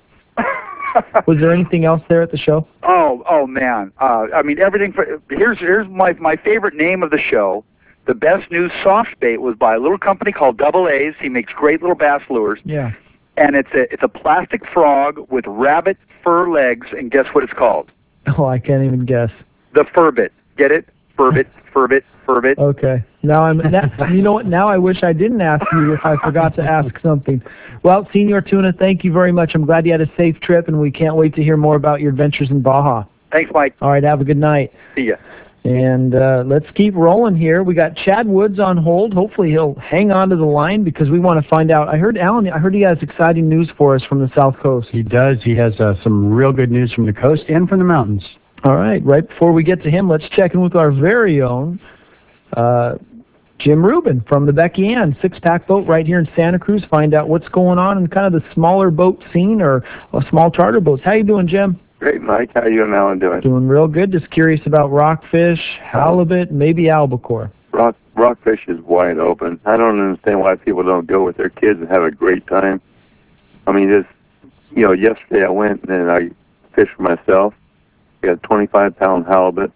Was there anything else there at the show? Oh, oh man. Uh, I mean, everything. For, here's here's my my favorite name of the show. The best new soft bait was by a little company called Double A's. He makes great little bass lures. Yeah. And it's a it's a plastic frog with rabbit fur legs. And guess what it's called? Oh, I can't even guess. The Furbit. Get it? Furbit. Furbit. Furbit. Okay. Now I'm. Now, you know what? Now I wish I didn't ask you if I forgot to ask something. Well, Senor Tuna, thank you very much. I'm glad you had a safe trip, and we can't wait to hear more about your adventures in Baja. Thanks, Mike. All right. Have a good night. See ya. And uh, let's keep rolling here. We got Chad Woods on hold. Hopefully he'll hang on to the line because we want to find out. I heard Alan. I heard he has exciting news for us from the South Coast. He does. He has uh, some real good news from the coast and from the mountains. All right. Right before we get to him, let's check in with our very own uh, Jim Rubin from the Becky Ann six-pack boat right here in Santa Cruz. Find out what's going on in kind of the smaller boat scene or uh, small charter boats. How you doing, Jim? Great, Mike. How you and Alan doing? Doing real good. Just curious about rockfish, halibut, maybe albacore. Rock rockfish is wide open. I don't understand why people don't go with their kids and have a great time. I mean, just you know, yesterday I went and I fished for myself. I got a twenty-five pound halibut.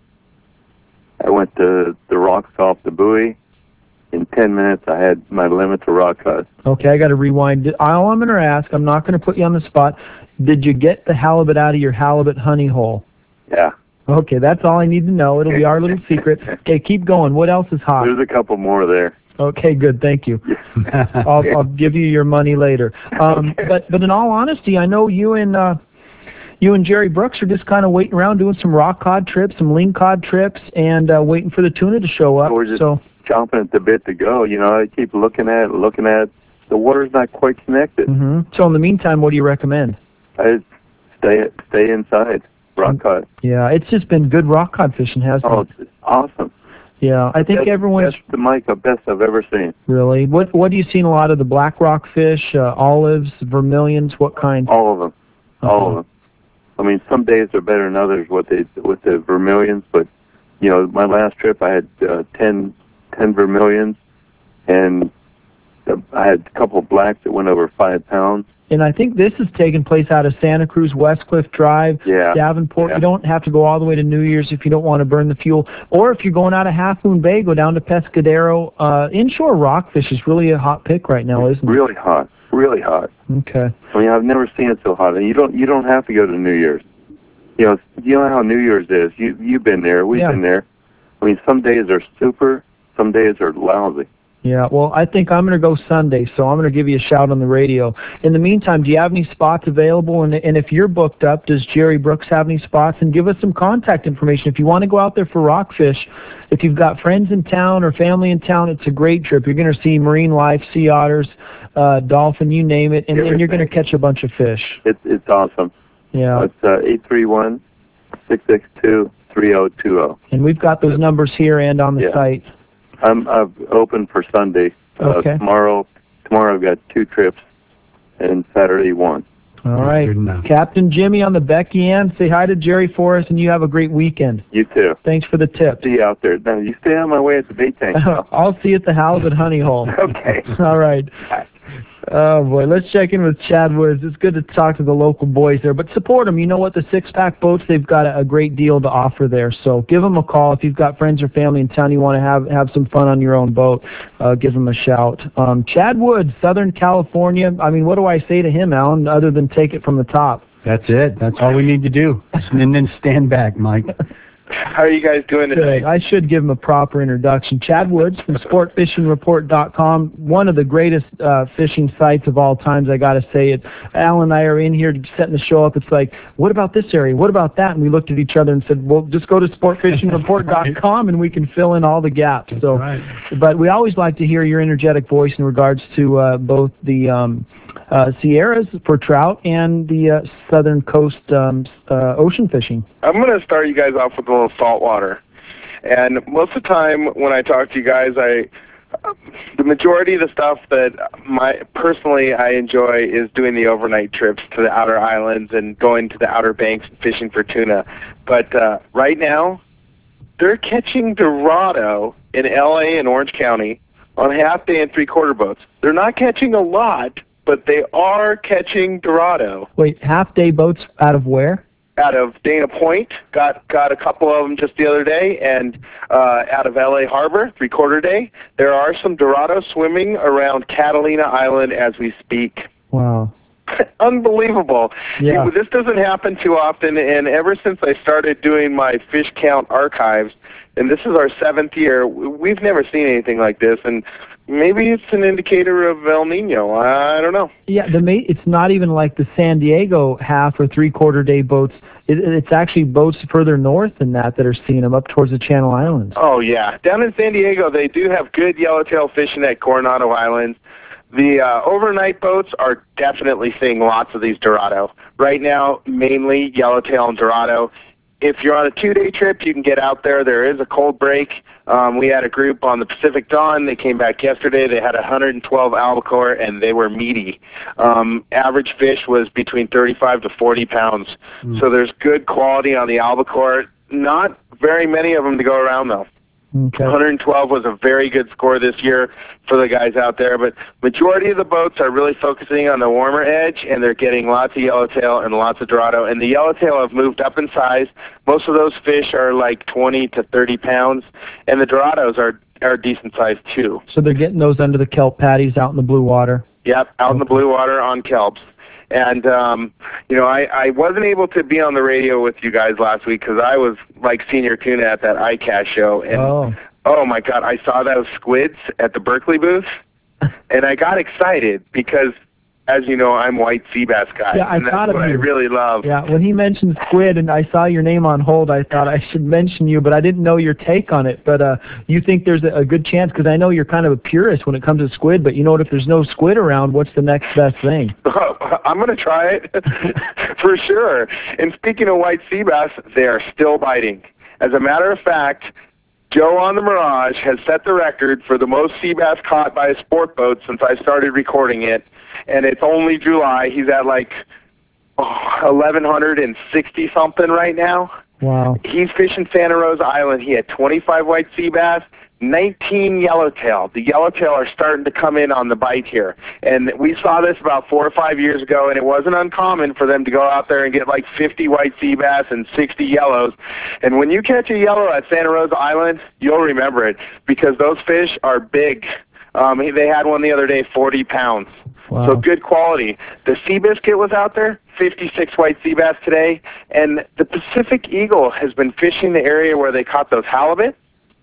I went to the rocks off the buoy. In ten minutes, I had my limit to rock cut. Okay, I got to rewind. All I'm going to ask, I'm not going to put you on the spot. Did you get the halibut out of your halibut honey hole? Yeah. Okay, that's all I need to know. It'll be our little secret. Okay, keep going. What else is hot? There's a couple more there. Okay, good. Thank you. I'll, I'll give you your money later. Um, Okay. But but in all honesty, I know you and uh, you and Jerry Brooks are just kind of waiting around doing some rock cod trips, some ling cod trips, and uh, waiting for the tuna to show up. We're just so chomping at the bit to go. You know, I keep looking at it, looking at it. The water's not quite connected. hmm So in the meantime, what do you recommend? I stay stay inside, rock cod. Yeah, it's just been good rock cod fishing, hasn't Oh, it? it's awesome. Yeah, I think That's, everyone's that's the Micah best I've ever seen. really. What What do you seen a lot of the black rock fish, uh, olives, vermilions? What kind? All of them, all Uh-huh. of them. I mean, some days are better than others with the with the vermilions, but you know, my last trip I had uh, ten, ten vermilions, and uh, I had a couple of blacks that went over five pounds. And I think this is taking place out of Santa Cruz, Westcliff Drive, Yeah. Davenport. Yeah. You don't have to go all the way to New Year's if you don't want to burn the fuel. Or if you're going out of Half Moon Bay, go down to Pescadero. Uh, inshore rockfish is really a hot pick right now, isn't it? Really hot, really hot. Okay. I mean, I've never seen it so hot. And you don't you don't have to go to New Year's. You know, you know how New Year's is. You you've been there. We've Yeah. been there. I mean, some days are super. Some days are lousy. Yeah, well, I think I'm going to go Sunday, so I'm going to give you a shout on the radio. In the meantime, do you have any spots available? And, and if you're booked up, does Jerry Brooks have any spots? And give us some contact information. If you want to go out there for rockfish, if you've got friends in town or family in town, it's a great trip. You're going to see marine life, sea otters, uh, dolphin, you name it, and, and you're going to catch a bunch of fish. It's it's awesome. Yeah. It's uh, eight three one, six six two, three zero two zero. And we've got those numbers here and on the Yeah. site. I'm I'm open for Sunday. Uh, Okay. Tomorrow, tomorrow I've got two trips, and Saturday one. All right. Good enough. Captain Jimmy on the Becky Ann, say hi to Jerry for us, and you have a great weekend. You too. Thanks for the tip. See you out there. Now you stay on my way at the bait tank. I'll see you at the Halibut Honey Hole. Okay. All right. Oh, boy. Let's check in with Chad Woods. It's good to talk to the local boys there. But support them. You know what? The six-pack boats, they've got a, a great deal to offer there. So give them a call. If you've got friends or family in town you want to have have some fun on your own boat, uh, give them a shout. Um, Chad Woods, Southern California. I mean, what do I say to him, Alan, other than take it from the top? That's it. That's all we need to do. And then stand back, Mike. How are you guys doing today? Good. I should give him a proper introduction. Chad Woods from sport fishing report dot com, one of the greatest uh, fishing sites of all times, I got to say it. Al and I are in here setting the show up. It's like, what about this area? What about that? And we looked at each other and said, well, just go to sport fishing report dot com and we can fill in all the gaps. So, right. But we always like to hear your energetic voice in regards to uh, both the um, uh, Sierras for trout and the uh, southern coast um, uh, ocean fishing. I'm going to start you guys off with a little saltwater. And most of the time when I talk to you guys, I the majority of the stuff that my personally I enjoy is doing the overnight trips to the outer islands and going to the outer banks and fishing for tuna. But uh, right now, they're catching Dorado in L A and Orange County on half-day and three-quarter boats. They're not catching a lot, but they are catching Dorado. Wait, half-day boats out of where? Out of Dana Point, got got a couple of them just the other day, and uh, out of L A Harbor, three-quarter day. There are some Dorado swimming around Catalina Island as we speak. Wow. Unbelievable. Yeah. This doesn't happen too often, and ever since I started doing my fish count archives, and this is our seventh year, we've never seen anything like this, and maybe it's an indicator of El Nino. I don't know. Yeah, the ma- it's not even like the San Diego half or three-quarter day boats. It, it's actually boats further north than that that are seeing them up towards the Channel Islands. Oh, yeah. Down in San Diego, they do have good yellowtail fishing at Coronado Island. The uh, overnight boats are definitely seeing lots of these Dorado. Right now, mainly yellowtail and Dorado. If you're on a two-day trip, you can get out there. There is a cold break. Um, we had a group on the Pacific Dawn. They came back yesterday. They had one hundred twelve albacore, and they were meaty. Um, average fish was between thirty-five to forty pounds. Mm. So there's good quality on the albacore. Not very many of them to go around, though. Okay. one hundred twelve was a very good score this year for the guys out there, but majority of the boats are really focusing on the warmer edge, and they're getting lots of yellowtail and lots of Dorado. And the yellowtail have moved up in size. Most of those fish are like twenty to thirty pounds, and the Dorados are, are decent size too. So they're getting those under the kelp patties out in the blue water? Yep, out okay. in the blue water on kelps. And, um, you know, I, I wasn't able to be on the radio with you guys last week because I was like senior tuna at that I C A S show. And, oh. oh, my God, I saw those squids at the Berkeley booth, and I got excited because as you know, I'm white sea bass guy. Yeah, I and that's thought of what I you. really love. Yeah, when he mentioned squid and I saw your name on hold, I thought I should mention you, but I didn't know your take on it. But uh, you think there's a, a good chance, because I know you're kind of a purist when it comes to squid, but you know what, if there's no squid around, what's the next best thing? I'm going to try it for sure. And speaking of white sea bass, they are still biting. As a matter of fact, Joe on the Mirage has set the record for the most sea bass caught by a sport boat since I started recording it, and it's only July. He's at like oh, eleven sixty something right now. Wow. He's fishing Santa Rosa Island. He had twenty-five white sea bass, nineteen yellowtail. The yellowtail are starting to come in on the bite here. And we saw this about four or five years ago, and it wasn't uncommon for them to go out there and get like fifty white sea bass and sixty yellows. And when you catch a yellow at Santa Rosa Island, you'll remember it, because those fish are big. Um, they had one the other day, forty pounds. Wow. So good quality. The Seabiscuit was out there, fifty-six white sea bass today, and the Pacific Eagle has been fishing the area where they caught those halibut,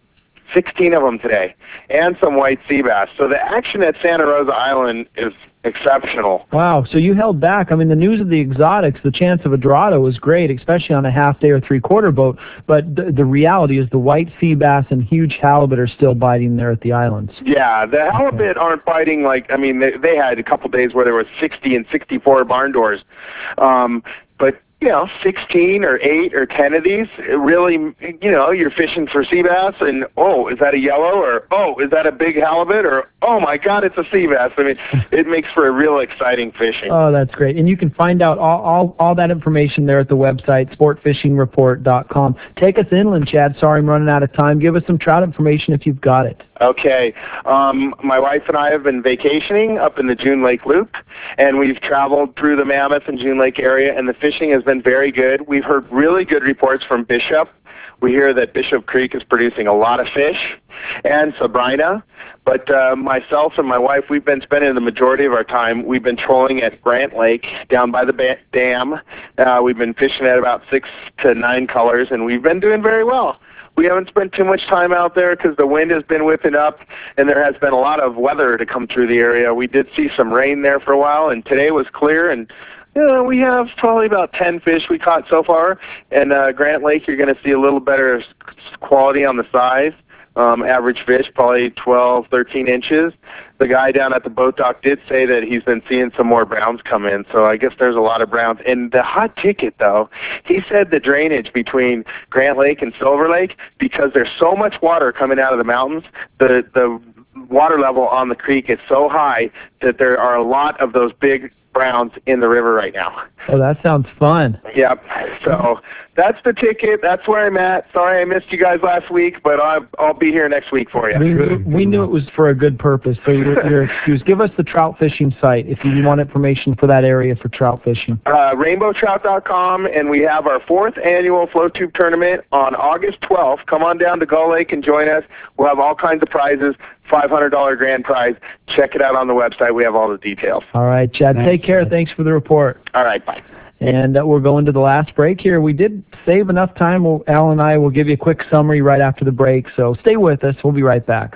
sixteen of them today, and some white sea bass. So the action at Santa Rosa Island is exceptional. Wow, so you held back. I mean, the news of the exotics, the chance of a Dorado was great, especially on a half-day or three-quarter boat, but the, the reality is the white sea bass and huge halibut are still biting there at the islands. Yeah, the halibut aren't biting like, I mean, they, they had a couple days where there were sixty and sixty-four barn doors. Um, but you know, sixteen or eight or ten of these, it really, you know, you're fishing for sea bass, and, oh, is that a yellow? Or, oh, is that a big halibut? Or, oh, my God, it's a sea bass. I mean, it makes for a real exciting fishing. Oh, that's great. And you can find out all, all, all that information there at the website, sport fishing report dot com. Take us inland, Chad. Sorry I'm running out of time. Give us some trout information if you've got it. Okay. Um, my wife and I have been vacationing up in the June Lake Loop, and we've traveled through the Mammoth and June Lake area, and the fishing has been very good. We've heard really good reports from Bishop. We hear that Bishop Creek is producing a lot of fish, and Sabrina. But uh, myself and my wife, we've been spending the majority of our time, we've been trolling at Grant Lake down by the ba- dam. Uh, we've been fishing at about six to nine colors, and we've been doing very well. We haven't spent too much time out there because the wind has been whipping up, and there has been a lot of weather to come through the area. We did see some rain there for a while, and today was clear, and you know, we have probably about ten fish we caught so far. And uh, Grant Lake, you're going to see a little better quality on the size. Um, average fish, probably twelve, thirteen inches. The guy down at the boat dock did say that he's been seeing some more browns come in, so I guess there's a lot of browns. And the hot ticket, though, he said the drainage between Grant Lake and Silver Lake, because there's so much water coming out of the mountains, the the water level on the creek is so high that there are a lot of those big browns in the river right now. Oh, that sounds fun. Yep. So that's the ticket. That's where I'm at. Sorry I missed you guys last week, but I'll, I'll be here next week for you. We, we knew it was for a good purpose, so you're, you're excused. Give us the trout fishing site if you want information for that area for trout fishing. Uh, rainbow trout dot com, and we have our fourth annual float tube tournament on August twelfth. Come on down to Gull Lake and join us. We'll have all kinds of prizes, five hundred dollars grand prize. Check it out on the website. We have all the details. All right, Chad. Thanks, Take care. Chad. Thanks for the report. All right, bye. And uh, we're going to the last break here. We did save enough time. We'll, Al and I will give you a quick summary right after the break, so stay with us. We'll be right back.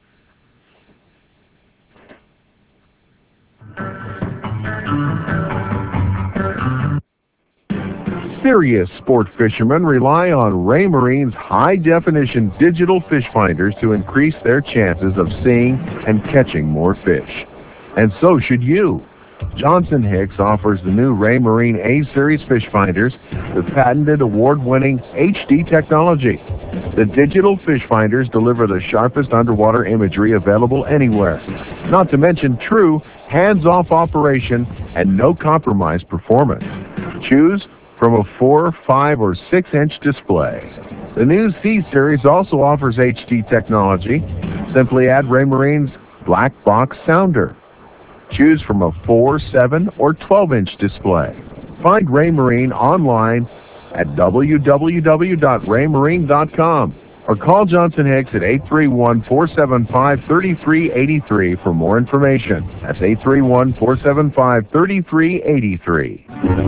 Serious sport fishermen rely on Raymarine's high-definition digital fish finders to increase their chances of seeing and catching more fish. And so should you. Johnson Hicks offers the new Raymarine A-Series fish finders with patented award-winning H D technology. The digital fish finders deliver the sharpest underwater imagery available anywhere, not to mention true hands-off operation and no-compromise performance. Choose from a four, five, or six-inch display. The new C-Series also offers H D technology. Simply add Raymarine's black box sounder. Choose from a four, seven, or twelve-inch display. Find Raymarine online at w w w dot raymarine dot com or call Johnson Hicks at eight three one, four seven five, three three eight three for more information. That's eight three one, four seven five, three three eight three.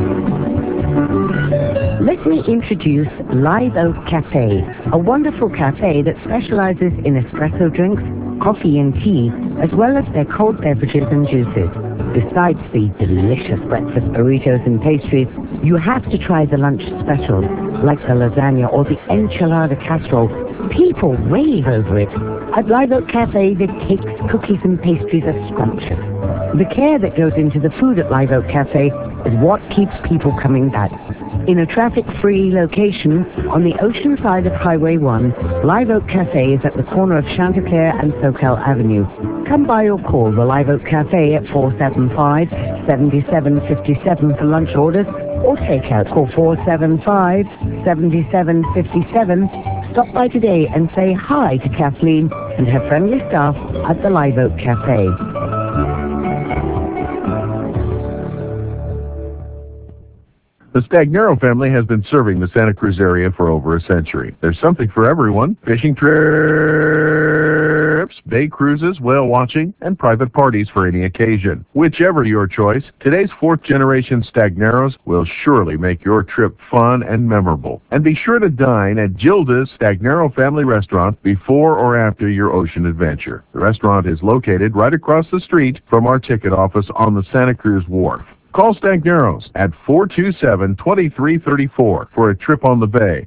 Let me introduce Live Oak Cafe, a wonderful cafe that specializes in espresso drinks, coffee and tea, as well as their cold beverages and juices. Besides the delicious breakfast burritos and pastries, you have to try the lunch specials, like the lasagna or the enchilada casserole. People rave over it. At Live Oak Cafe, the cakes, cookies, and pastries are scrumptious. The care that goes into the food at Live Oak Cafe is what keeps people coming back. In a traffic-free location on the ocean side of Highway one, Live Oak Cafe is at the corner of Chanticleer and Soquel Avenue. Come by or call the Live Oak Cafe at four seven five, seven seven five seven for lunch orders or takeout. Call four seven five, seven seven five seven. Stop by today and say hi to Kathleen and her friendly staff at the Live Oak Cafe. The Stagnaro family has been serving the Santa Cruz area for over a century. There's something for everyone: fishing trips, bay cruises, whale watching, and private parties for any occasion. Whichever your choice, today's fourth-generation Stagnaros will surely make your trip fun and memorable. And be sure to dine at Gilda's Stagnaro Family Restaurant before or after your ocean adventure. The restaurant is located right across the street from our ticket office on the Santa Cruz Wharf. Call Stagnaros at four two seven, two three three four for a trip on the bay.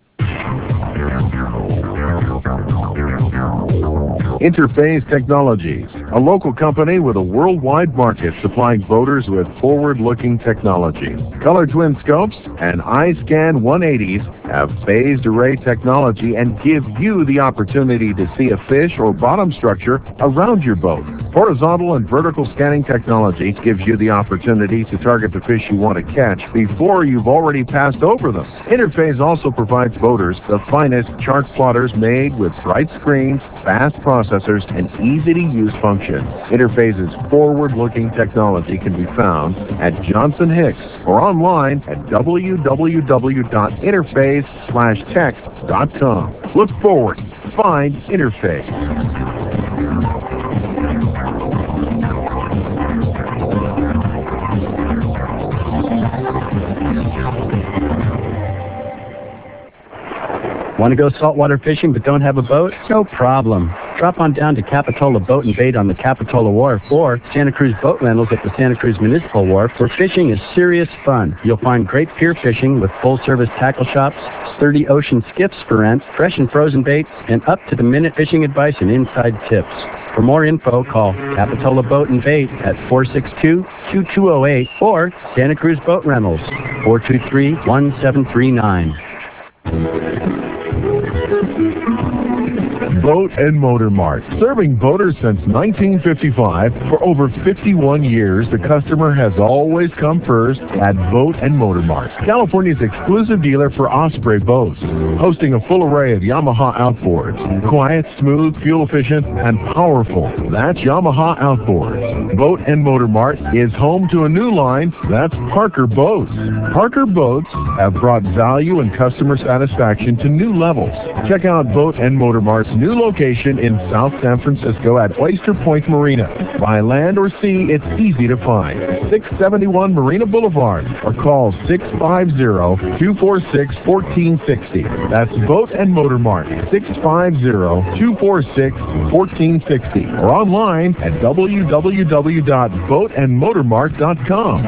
Interphase Technologies, a local company with a worldwide market supplying boaters with forward-looking technology. Color Twin Scopes and iScan one eighties have phased array technology and give you the opportunity to see a fish or bottom structure around your boat. Horizontal and vertical scanning technology gives you the opportunity to target the fish you want to catch before you've already passed over them. Interphase also provides boaters the finest chart plotters made with bright screens, fast processors, and easy-to-use functions. Interphase's forward-looking technology can be found at Johnson Hicks or online at w w w dot interphase slash tech dot com. Look forward. Find Interphase. Want to go saltwater fishing but don't have a boat? No problem. Drop on down to Capitola Boat and Bait on the Capitola Wharf or Santa Cruz Boat Rentals at the Santa Cruz Municipal Wharf, where fishing is serious fun. You'll find great pier fishing with full-service tackle shops, sturdy ocean skiffs for rent, fresh and frozen bait, and up-to-the-minute fishing advice and inside tips. For more info, call Capitola Boat and Bait at four six two, two two zero eight or Santa Cruz Boat Rentals, four two three, one seven three nine. Boat and Motor Mart. Serving boaters since nineteen fifty-five, for over fifty-one years, the customer has always come first at Boat and Motor Mart, California's exclusive dealer for Osprey boats, hosting a full array of Yamaha outboards. Quiet, smooth, fuel-efficient, and powerful. That's Yamaha outboards. Boat and Motor Mart is home to a new line. That's Parker Boats. Parker Boats have brought value and customer satisfaction to new levels. Check out Boat and Motor Mart's new location in South San Francisco at Oyster Point Marina. By land or sea, it's easy to find. six seventy-one Marina Boulevard, or call six five zero, two four six, one four six zero. That's Boat and Motor Mart, six five zero, two four six, one four six zero, or online at w w w dot boat and motor mart dot com.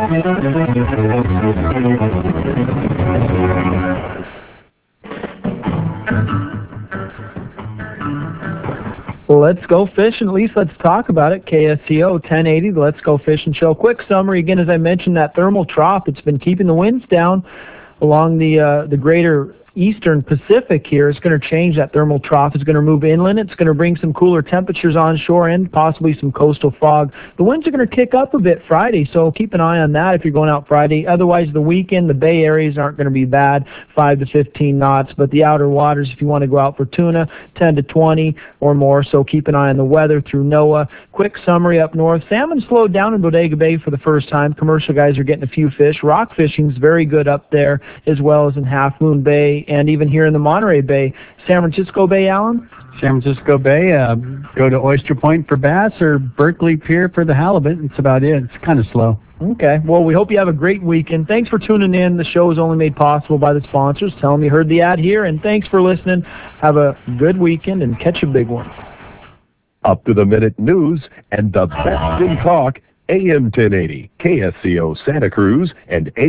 Let's go fishing. At least let's talk about it. K S C O ten eighty, the Let's Go Fishing Show. Quick summary again, as I mentioned, that thermal trough, it's been keeping the winds down along the uh, the greater eastern Pacific here. It's going to change. That thermal trough is going to move inland. It's going to bring some cooler temperatures onshore and possibly some coastal fog. The winds are going to kick up a bit Friday, so keep an eye on that if you're going out Friday. Otherwise, the weekend, the bay areas aren't going to be bad, five to fifteen knots, but the outer waters, if you want to go out for tuna, ten to twenty or more, so keep an eye on the weather through NOAA. Quick summary up north. Salmon slowed down in Bodega Bay for the first time. Commercial guys are getting a few fish. Rock fishing's very good up there, as well as in Half Moon Bay and even here in the Monterey Bay. San Francisco Bay, Alan? San Francisco Bay, uh, go to Oyster Point for bass or Berkeley Pier for the halibut. It's about it. It's kind of slow. Okay. Well, we hope you have a great weekend. Thanks for tuning in. The show is only made possible by the sponsors. Tell them you heard the ad here, and thanks for listening. Have a good weekend and catch a big one. Up to the minute news and the best in talk. A M ten eighty, K S C O Santa Cruz, and